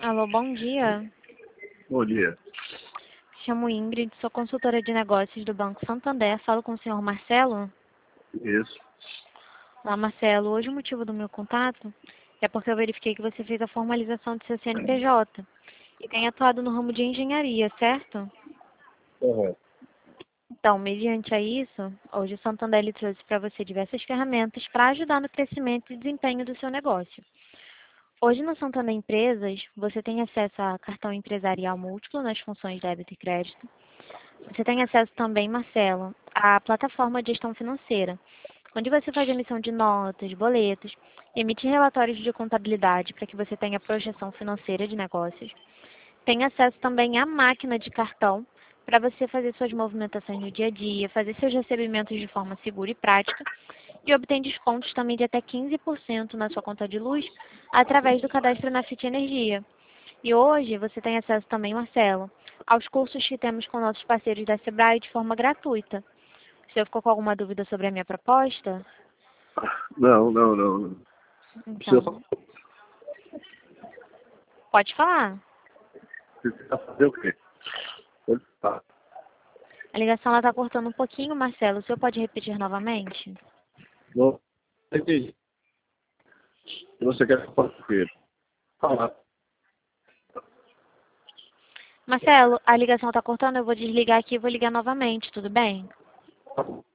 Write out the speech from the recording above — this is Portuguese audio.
Alô, bom dia. Bom dia. Chamo Ingrid, sou consultora de negócios do Banco Santander. Falo com o senhor Marcelo. Isso. Olá, Marcelo. Hoje o motivo do meu contato é porque eu verifiquei que você fez a formalização do seu CNPJ e tem atuado no ramo de engenharia, certo? Correto. Então, mediante a isso, hoje o Santander ele trouxe para você diversas ferramentas para ajudar no crescimento e desempenho do seu negócio. Hoje no Santander Empresas, você tem acesso a cartão empresarial múltiplo nas funções débito e crédito. Você tem acesso também, Marcelo, à plataforma de gestão financeira, onde você faz emissão de notas, boletos, emite relatórios de contabilidade para que você tenha projeção financeira de negócios. Tem acesso também à máquina de cartão para você fazer suas movimentações no dia a dia, fazer seus recebimentos de forma segura e prática e obtém descontos também de até 15% na sua conta de luz através do cadastro na Fit Energia. E hoje você tem acesso também, Marcelo, aos cursos que temos com nossos parceiros da Sebrae de forma gratuita. Você ficou com alguma dúvida sobre a minha proposta? Não. Então, pode falar. Você precisa fazer o quê? Pode falar. A ligação está cortando um pouquinho, Marcelo. O senhor pode repetir novamente? Não entendi. Você quer que eu faça o quê? Falar. Marcelo, a ligação está cortando, eu vou desligar aqui e vou ligar novamente, tudo bem? Tá bom.